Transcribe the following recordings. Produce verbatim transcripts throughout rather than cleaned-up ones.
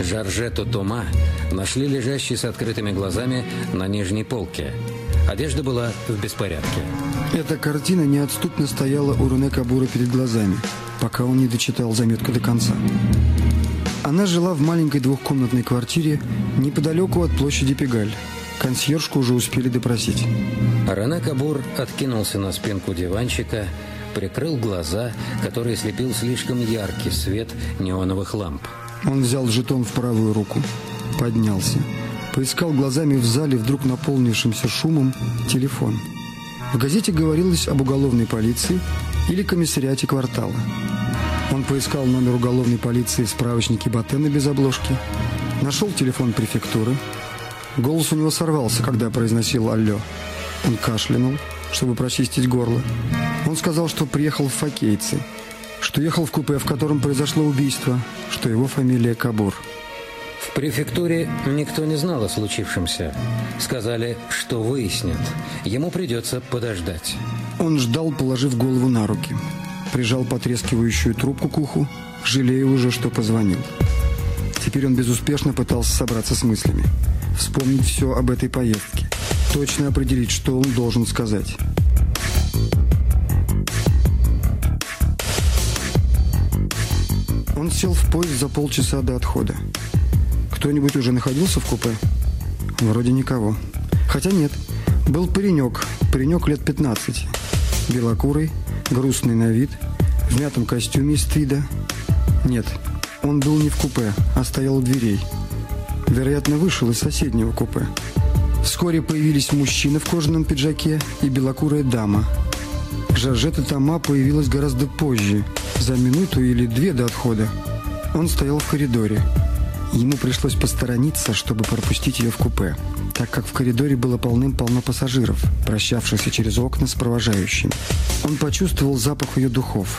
Жоржетту Тома нашли лежащей с открытыми глазами на нижней полке. Одежда была в беспорядке. Эта картина неотступно стояла у Рене Кабура перед глазами, пока он не дочитал заметку до конца. Она жила в маленькой двухкомнатной квартире неподалеку от площади Пегаль. Консьержку уже успели допросить. Рене Кабур откинулся на спинку диванчика, прикрыл глаза, которые слепил слишком яркий свет неоновых ламп. Он взял жетон в правую руку, поднялся, поискал глазами в зале, вдруг наполнившимся шумом, телефон. В газете говорилось об уголовной полиции или комиссариате квартала. Он поискал номер уголовной полиции в справочнике Ботена без обложки, нашел телефон префектуры. Голос у него сорвался, когда произносил «Алло». Он кашлянул, чтобы прочистить горло. Он сказал, что приехал в Фокейцы, что ехал в купе, в котором произошло убийство, что его фамилия Кабур. В префектуре никто не знал о случившемся. Сказали, что выяснят. Ему придется подождать. Он ждал, положив голову на руки. Прижал потрескивающую трубку к уху, жалея уже, что позвонил. Теперь он безуспешно пытался собраться с мыслями. Вспомнить все об этой поездке. Точно определить, что он должен сказать. Он сел в поезд за полчаса до отхода. Кто-нибудь уже находился в купе? Вроде никого. Хотя нет. Был паренек. Паренек лет пятнадцати. Белокурый, грустный на вид, в мятом костюме из твида. Нет, он был не в купе, а стоял у дверей. Вероятно, вышел из соседнего купе. Вскоре появились мужчина в кожаном пиджаке и белокурая дама. Жоржетта Тома появилась гораздо позже, за минуту или две до отхода. Он стоял в коридоре. Ему пришлось посторониться, чтобы пропустить ее в купе, так как в коридоре было полным-полно пассажиров, прощавшихся через окна с провожающими. Он почувствовал запах ее духов.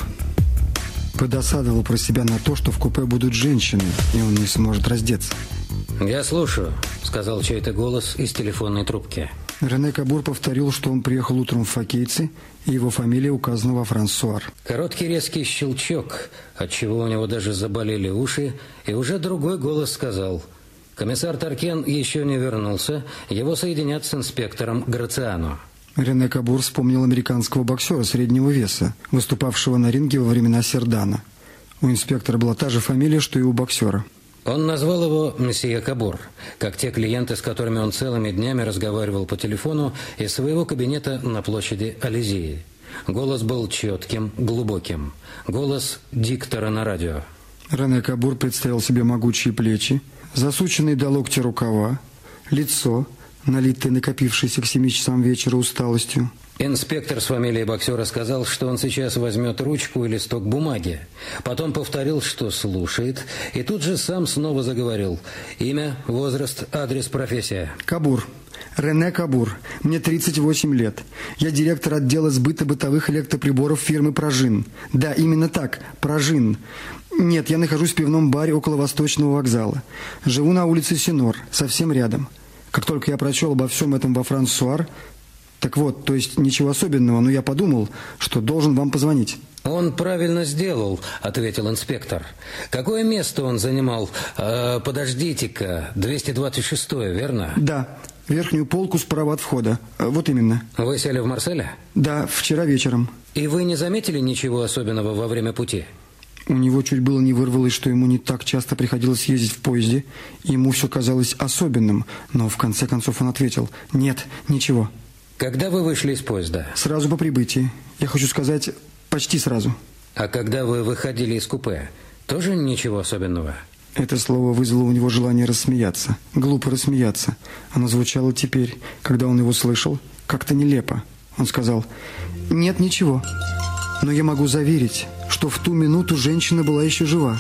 Подосадовал про себя на то, что в купе будут женщины, и он не сможет раздеться. «Я слушаю», — сказал чей-то голос из телефонной трубки. Рене Кабур повторил, что он приехал утром в Фокейцы, и его фамилия указана во Франсуар. Короткий резкий щелчок, отчего у него даже заболели уши, и уже другой голос сказал: «Комиссар Таркен еще не вернулся, его соединят с инспектором Грациано». Рене Кабур вспомнил американского боксера среднего веса, выступавшего на ринге во времена Сердана. У инспектора была та же фамилия, что и у боксера. Он назвал его «Месье Кабур», как те клиенты, с которыми он целыми днями разговаривал по телефону из своего кабинета на площади Элизеи. Голос был четким, глубоким. Голос диктора на радио. Рене Кабур представил себе могучие плечи, засученные до локтя рукава, лицо, налитое накопившееся к семи часам вечера усталостью. Инспектор с фамилией боксера сказал, что он сейчас возьмет ручку и листок бумаги. Потом повторил, что слушает, и тут же сам снова заговорил. Имя, возраст, адрес, профессия. Кабур. Рене Кабур. Мне тридцать восемь лет. Я директор отдела сбыта бытовых электроприборов фирмы «Прожин». Да, именно так, «Прожин». Нет, я нахожусь в пивном баре около Восточного вокзала. Живу на улице Синор, совсем рядом. Как только я прочел обо всем этом во «Франсуар», так вот, то есть ничего особенного, но я подумал, что должен вам позвонить. «Он правильно сделал», — ответил инспектор. «Какое место он занимал? Э, подождите-ка, двести двадцать шестое, верно?» «Да, верхнюю полку справа от входа. Вот именно». «Вы сели в Марселе?» «Да, вчера вечером». «И вы не заметили ничего особенного во время пути?» У него чуть было не вырвалось, что ему не так часто приходилось ездить в поезде. Ему все казалось особенным, но в конце концов он ответил: «Нет, ничего». «Когда вы вышли из поезда?» «Сразу по прибытии. Я хочу сказать, почти сразу». «А когда вы выходили из купе, тоже ничего особенного?» Это слово вызвало у него желание рассмеяться. Глупо рассмеяться. Оно звучало теперь, когда он его слышал, как-то нелепо. Он сказал: «Нет, ничего. Но я могу заверить, что в ту минуту женщина была еще жива».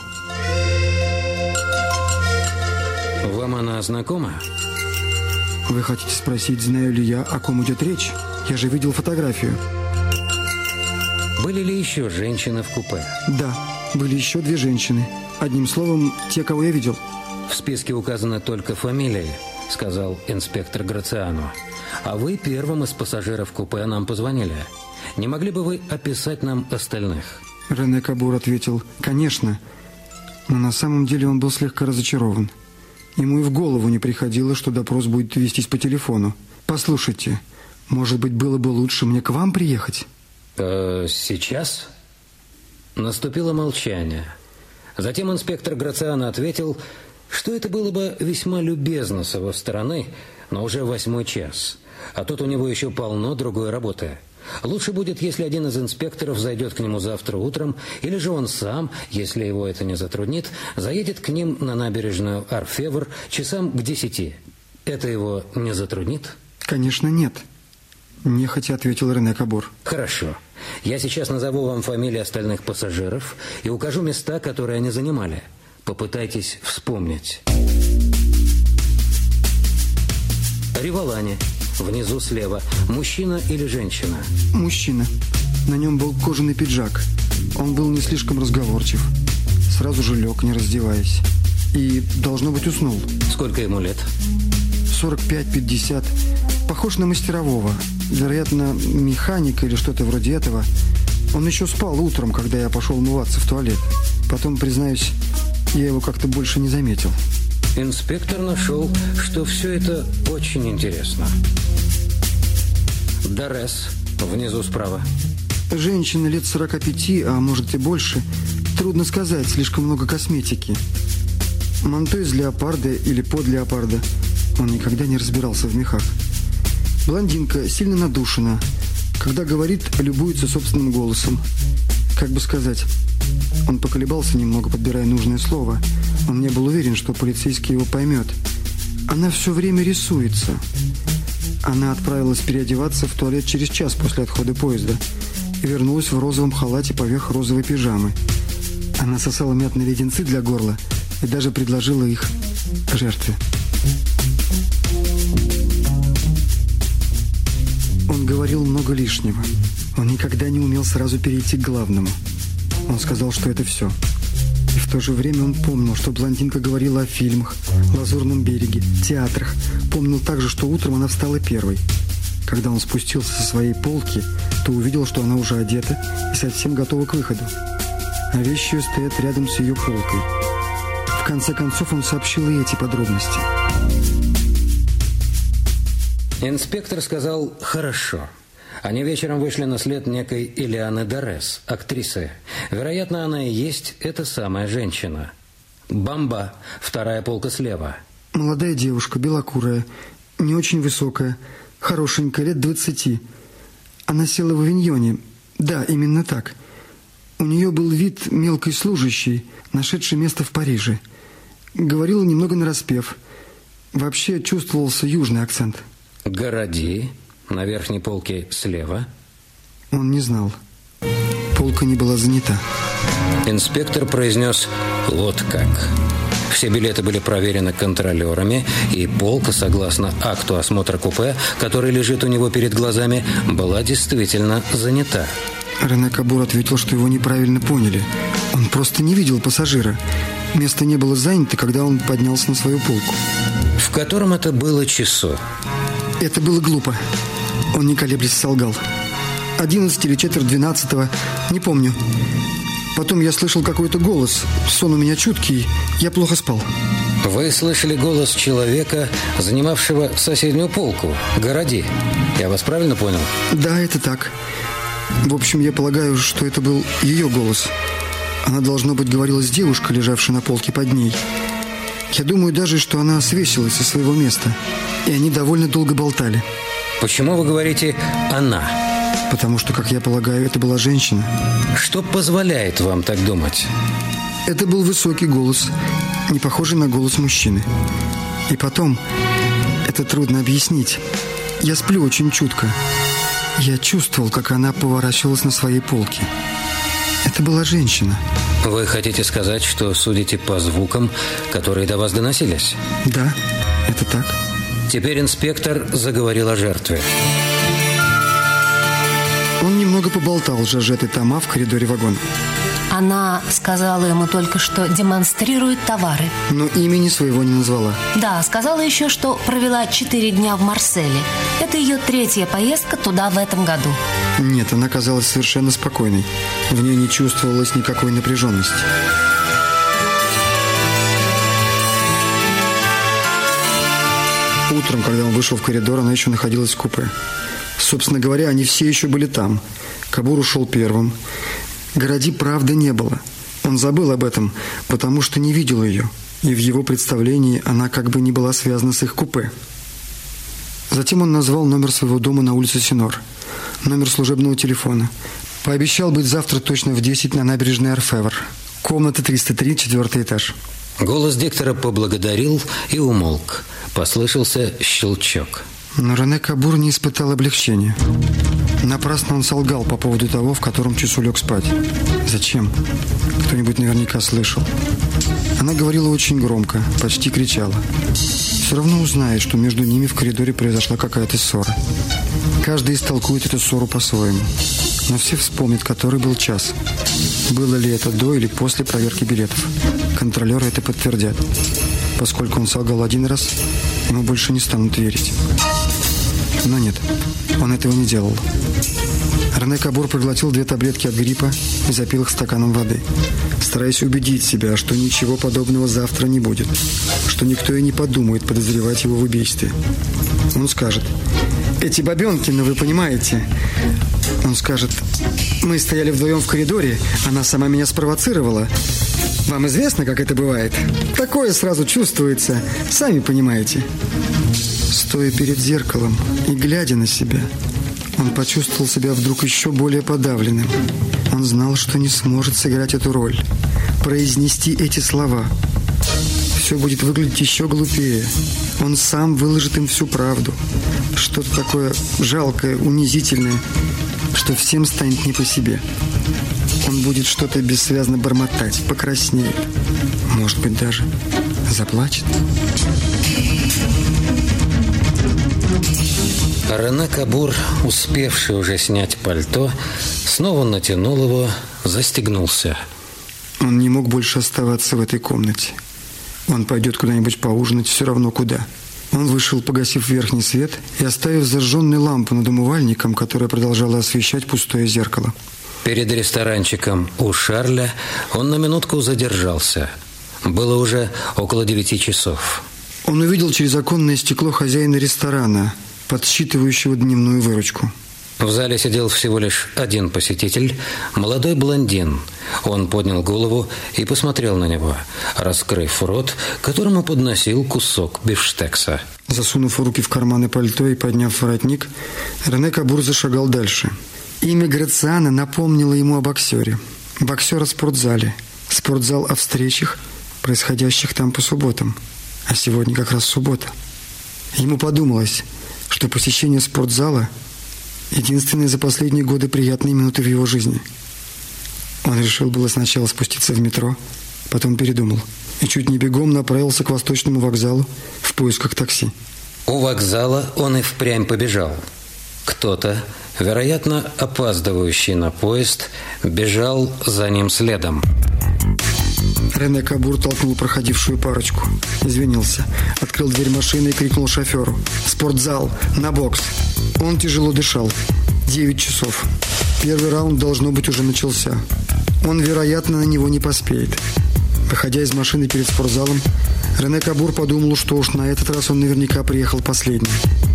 «Вам она знакома?» Вы хотите спросить, знаю ли я, о ком идет речь? Я же видел фотографию. Были ли еще женщины в купе? Да, были еще две женщины. Одним словом, те, кого я видел. В списке указаны только фамилии, сказал инспектор Грациано. А вы первым из пассажиров купе нам позвонили. Не могли бы вы описать нам остальных? Рене Кабур ответил: «Конечно. Но на самом деле он был слегка разочарован. Ему и в голову не приходило, что допрос будет вестись по телефону. «Послушайте, может быть, было бы лучше мне к вам приехать?» Э, «Сейчас?» Наступило молчание. Затем инспектор Грациано ответил, что это было бы весьма любезно с его стороны, но уже восьмой час. А тут у него еще полно другой работы. Лучше будет, если один из инспекторов зайдет к нему завтра утром, или же он сам, если его это не затруднит, заедет к ним на набережную Орфевр часам к десяти. Это его не затруднит? Конечно, нет. Нехотя ответил Рене Кабор. Хорошо. Я сейчас назову вам фамилии остальных пассажиров и укажу места, которые они занимали. Попытайтесь вспомнить. Риволани. Внизу слева. Мужчина или женщина? Мужчина. На нем был кожаный пиджак. Он был не слишком разговорчив. Сразу же лег, не раздеваясь. И, должно быть, уснул. Сколько ему лет? сорок пять пятьдесят. Похож на мастерового. Вероятно, механик или что-то вроде этого. Он еще спал утром, когда я пошел умываться в туалет. Потом, признаюсь, я его как-то больше не заметил. Инспектор нашел, что все это очень интересно. Дорес, внизу справа. Женщина лет сорока пяти, а может и больше. Трудно сказать, слишком много косметики. Манто из леопарда или под леопарда. Он никогда не разбирался в мехах. Блондинка сильно надушена. Когда говорит, любуется собственным голосом. Как бы сказать... Он поколебался немного, подбирая нужное слово. Он не был уверен, что полицейский его поймет. Она все время рисуется. Она отправилась переодеваться в туалет через час после отхода поезда и вернулась в розовом халате поверх розовой пижамы. Она сосала мятные леденцы для горла и даже предложила их жертве. Он говорил много лишнего. Он никогда не умел сразу перейти к главному. Он сказал, что это все. И в то же время он помнил, что блондинка говорила о фильмах, Лазурном береге, театрах. Помнил также, что утром она встала первой. Когда он спустился со своей полки, то увидел, что она уже одета и совсем готова к выходу. А вещи ее стоят рядом с ее полкой. В конце концов он сообщил и эти подробности. Инспектор сказал «хорошо». Они вечером вышли на след некой Элианы Дорес, актрисы. Вероятно, она и есть эта самая женщина. Бамба, вторая полка слева. Молодая девушка, белокурая, не очень высокая, хорошенькая, лет двадцати. Она села в авиньоне. Да, именно так. У нее был вид мелкой служащей, нашедшей место в Париже. Говорила немного нараспев. Вообще чувствовался южный акцент. Городи. На верхней полке слева. Он не знал. Полка не была занята. Инспектор произнес «вот как». Все билеты были проверены контролерами, и полка, согласно акту осмотра купе, который лежит у него перед глазами, была действительно занята. Рене Кабор ответил, что его неправильно поняли. Он просто не видел пассажира. Место не было занято, когда он поднялся на свою полку. В котором это было часу? Это было глупо. Он, не колеблясь, солгал. Одиннадцать или четверть двенадцатого, не помню. Потом я слышал какой-то голос. Сон у меня чуткий, я плохо спал. Вы слышали голос человека, занимавшего соседнюю полку? Городи. Я вас правильно понял? Да, это так. В общем, я полагаю, что это был ее голос. Она, должно быть, говорила с девушкой, лежавшей на полке под ней. Я думаю даже, что она свесилась со своего места. И они довольно долго болтали. Почему вы говорите «она»? Потому что, как я полагаю, это была женщина. Что позволяет вам так думать? Это был высокий голос, не похожий на голос мужчины. И потом, это трудно объяснить. Я сплю очень чутко. Я чувствовал, как она поворачивалась на своей полке. Это была женщина. Вы хотите сказать, что судите по звукам, которые до вас доносились? Да, это так. Теперь инспектор заговорил о жертве. Он немного поболтал с Жоржеттой Тома в коридоре вагона. Она сказала ему только, что демонстрирует товары. Но имени своего не назвала. Да, сказала еще, что провела четыре дня в Марселе. Это ее третья поездка туда в этом году. Нет, она казалась совершенно спокойной. В ней не чувствовалось никакой напряженности. Утром, когда он вышел в коридор, она еще находилась в купе. Собственно говоря, они все еще были там. Кабур ушел первым. Городи, правда, не было. Он забыл об этом, потому что не видел ее. И в его представлении она как бы не была связана с их купе. Затем он назвал номер своего дома на улице Синор. Номер служебного телефона. Пообещал быть завтра точно в десять на набережной Орфевр. Комната триста три, четвертый этаж. Голос диктора поблагодарил и умолк. Послышался щелчок. Но Рене Кабур не испытал облегчения. Напрасно он солгал по поводу того, в котором часу лег спать. Зачем? Кто-нибудь наверняка слышал. Она говорила очень громко, почти кричала. Все равно узнает, что между ними в коридоре произошла какая-то ссора. Каждый истолкует эту ссору по-своему. Но все вспомнят, который был час. Было ли это до или после проверки билетов. Контролеры это подтвердят. Поскольку он солгал один раз, ему больше не станут верить. Но нет, он этого не делал. Рене Кабур проглотил две таблетки от гриппа и запил их стаканом воды, стараясь убедить себя, что ничего подобного завтра не будет, что никто и не подумает подозревать его в убийстве. Он скажет: «Эти бабенки, ну вы понимаете». Он скажет: «Мы стояли вдвоем в коридоре, она сама меня спровоцировала. Вам известно, как это бывает? Такое сразу чувствуется, сами понимаете». Стоя перед зеркалом и глядя на себя, он почувствовал себя вдруг еще более подавленным. Он знал, что не сможет сыграть эту роль, произнести эти слова. Все будет выглядеть еще глупее. Он сам выложит им всю правду. Что-то такое жалкое, унизительное, что всем станет не по себе. Он будет что-то бессвязно бормотать, покраснеет. Может быть, даже заплачет. Рене Кабур, успевший уже снять пальто, снова натянул его, застегнулся. Он не мог больше оставаться в этой комнате. Он пойдет куда-нибудь поужинать, все равно куда. Он вышел, погасив верхний свет и оставив зажженную лампу над умывальником, которая продолжала освещать пустое зеркало. Перед ресторанчиком у Шарля он на минутку задержался. Было уже около девяти часов. Он увидел через оконное стекло хозяина ресторана, подсчитывающего дневную выручку. В зале сидел всего лишь один посетитель, молодой блондин. Он поднял голову и посмотрел на него, раскрыв рот, которому подносил кусок бифштекса. Засунув руки в карманы пальто и подняв воротник, Рене Кабур зашагал дальше. Имя Грациана напомнило ему о боксере. Боксер о спортзале. Спортзал о встречах, происходящих там по субботам. А сегодня как раз суббота. Ему подумалось, что посещение спортзала – единственные за последние годы приятные минуты в его жизни. Он решил было сначала спуститься в метро, потом передумал и чуть не бегом направился к Восточному вокзалу в поисках такси. У вокзала он и впрямь побежал. Кто-то, вероятно, опаздывающий на поезд, бежал за ним следом. Рене Кабур толкнул проходившую парочку. Извинился. Открыл дверь машины и крикнул шоферу: «Спортзал! На бокс!» Он тяжело дышал. Девять часов. Первый раунд, должно быть, уже начался. Он, вероятно, на него не поспеет. Выходя из машины перед спортзалом, Рене Кабур подумал, что уж на этот раз он наверняка приехал последним.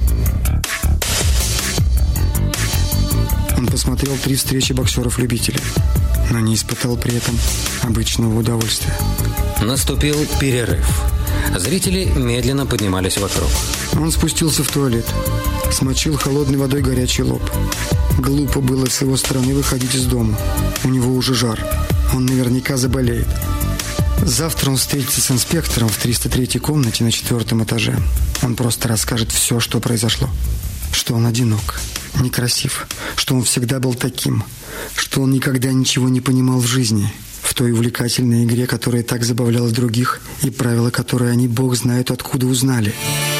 Он посмотрел три встречи боксеров-любителей, но не испытал при этом обычного удовольствия. Наступил перерыв. Зрители медленно поднимались вокруг. Он спустился в туалет, смочил холодной водой горячий лоб. Глупо было с его стороны выходить из дома. У него уже жар. Он наверняка заболеет. Завтра он встретится с инспектором в триста третьей комнате на четвертом этаже. Он просто расскажет все, что произошло. Что он одинок, некрасив, что он всегда был таким, что он никогда ничего не понимал в жизни, в той увлекательной игре, которая так забавляла других, и правила которой они, бог знает, откуда узнали.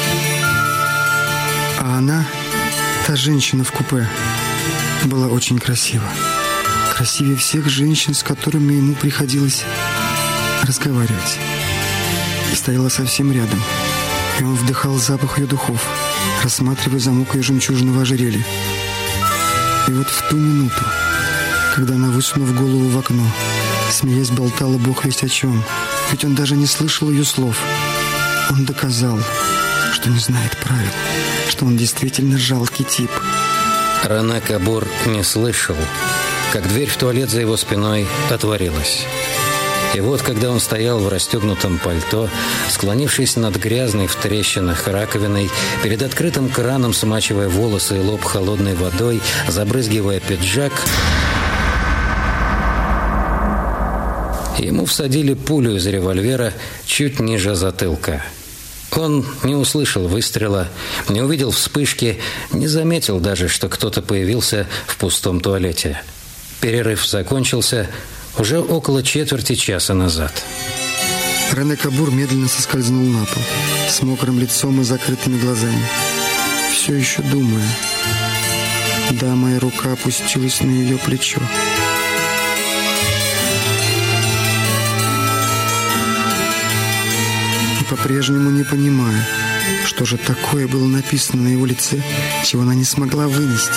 А она, та женщина в купе, была очень красива. Красивее всех женщин, с которыми ему приходилось разговаривать. И стояла совсем рядом, и он вдыхал запах ее духов, рассматривая замок ее жемчужного ожерелья. И вот в ту минуту, когда она, высунув голову в окно, смеясь, болтала бог весть о чем, ведь он даже не слышал ее слов, он доказал, что не знает правил, что он действительно жалкий тип. Рене Кабур не слышал, как дверь в туалет за его спиной отворилась. И вот, когда он стоял в расстегнутом пальто, склонившись над грязной в трещинах раковиной, перед открытым краном смачивая волосы и лоб холодной водой, забрызгивая пиджак, ему всадили пулю из револьвера чуть ниже затылка. Он не услышал выстрела, не увидел вспышки, не заметил даже, что кто-то появился в пустом туалете. Перерыв закончился уже около четверти часа назад. Рене Кабур медленно соскользнул на пол, с мокрым лицом и закрытыми глазами, все еще думая. Да, моя рука опустилась на ее плечо. И по-прежнему не понимая, что же такое было написано на его лице, чего она не смогла вынести.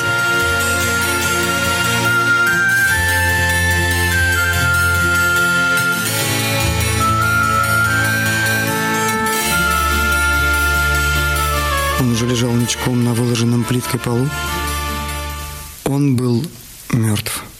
Он уже лежал ничком на выложенном плиткой полу. Он был мертв.